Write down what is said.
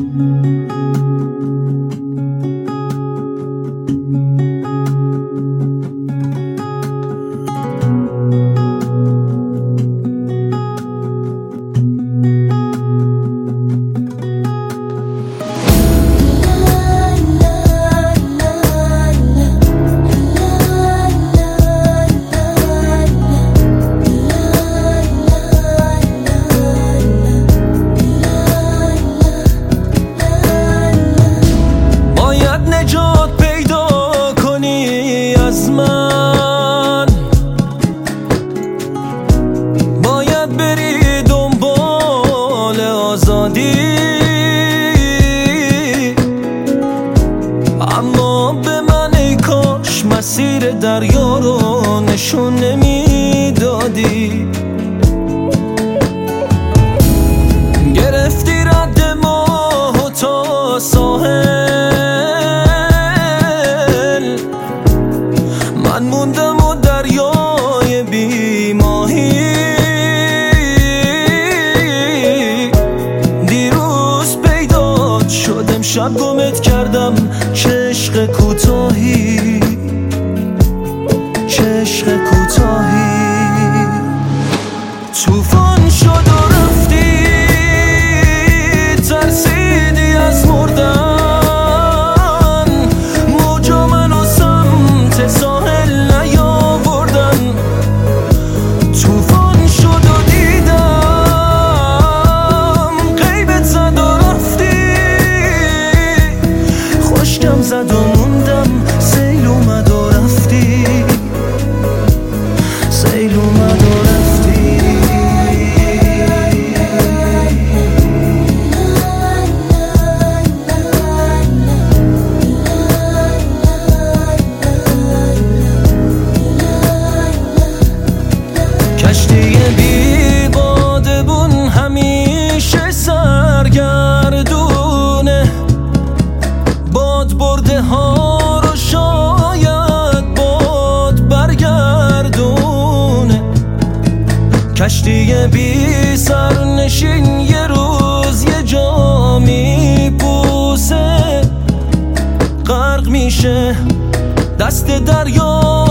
نجات پیدا کنی از من، باید بری دنبال آزادی، اما به من ای کاش مسیر دریا رو نشون نمیدادی. گرفتی رد ماه تا ساحل، من موندم و دریای بی ماهی. دیروز پیدات شدم، شب گمت کردم، چه عشق کوتاهی، چه عشق کوتاهی. طوفان شد و رفتی، ترسیدی از مردن، موجا منو سمت ساحل نیاوردن. طوفان شد و دیدم غیبت زد و رفتی، خشکم زد و موندم، سیل اومد و رفتی، سیل اومد و رفتی. کشتی بی بادبون همیشه سرگردونه، باد برده ها رو شاید باد برگردونه. کشتی بی سرنشین یه روز یه جا میپوسه، غرق میشه دست دریا